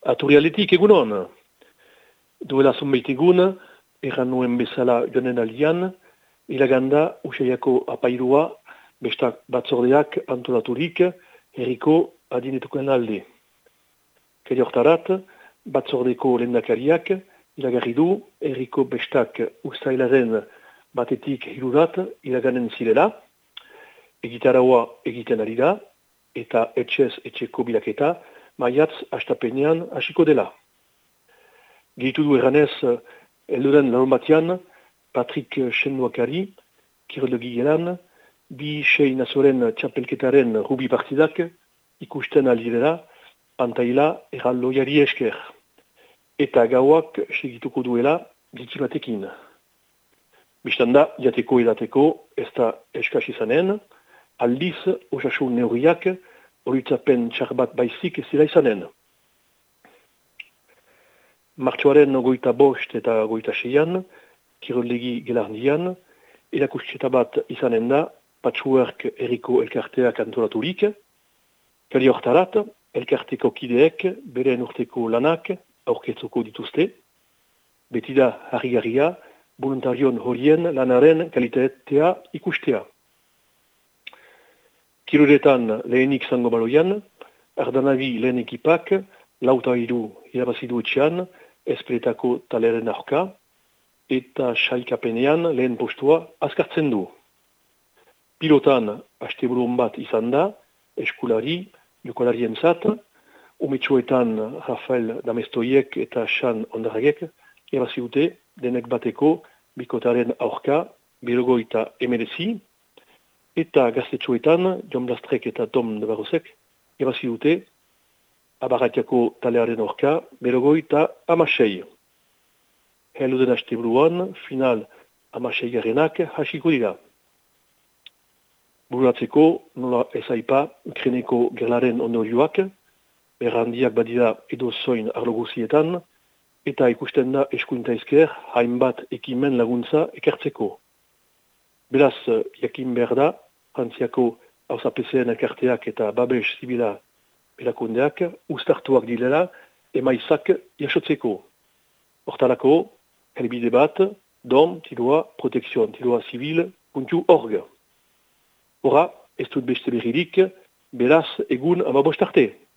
Aturialetik egunon. Duela zonbait egun, erran nuen bezala joanen aldian, ilaganda Usaiako apairua bestak batzordeak antolaturik herriko adinetuken alde. Keri hortarat, batzordeko lehendakariak ilagarri du herriko bestak ustailaren batetik hirurat ilaganen zirela, egitaraua egiten ari da, eta etxez etxeko bilaketa maiatz astapenean hasiko dela. Gehitu du erranez, elduren larun batean, Patrik Senduakari, kirolegi gelan, bi sei nazoren txapelketaren rubi partidak ikusten aldirela, pantaila erraldoiari esker. Eta gauak segituko duela ditzibatekin. Bistanda, jateko edateko ez da eskaz izanen, aldiz osasun neurriak horitzapen txar bat baizik ez dira izanen. Martxoaren 25 eta 26an, kirolegi gelardian, erakusteta bat izanen da, Patchwork herriko elkarteak antolaturik, kari hortarat, elkarteko kideek beren urteko lanak aurkeztuko dituzte, beti da harrigarria, voluntarion horien lanaren kalitatea ikustea. Kiroletan lehenik zango baloian, Ardanabi lehen ekipak, lauta hiru irabazidu etxean, espeletako taleren aurka, eta sailkapenean lehen postua azkartzen du. Pilotan asteburun bat izan da, eskulari, jokolarien zat, umetxoetan Rafael Damestoiek eta Xan Ondaragek irabazi dute denek bateko bikotaren aurka, 59, eta gaztetxoetan Jon Blastrek eta Tom Nebarosek irabazi dute Abarratiako talearen aurka, 56. Heluden asteburuan, final 16 garenak hasiko dira. Bururatzeko, nola ezaipa, Kreneko gerlaren ondorioak, errandiak badira edozoin arloguzietan, eta ikusten da eskuinta ezker, hainbat ekimen laguntza ekartzeko. Beraz, jakin behar da, Frantziako hausapezeen elkarteak eta babes zibila erakundeak ustartuak direla emaitzak jasotzeko. Hortalako, helbide bat, dom-protekzion-zibil.org. Hora, ez dut beste berririk, beraz egun 15 arte.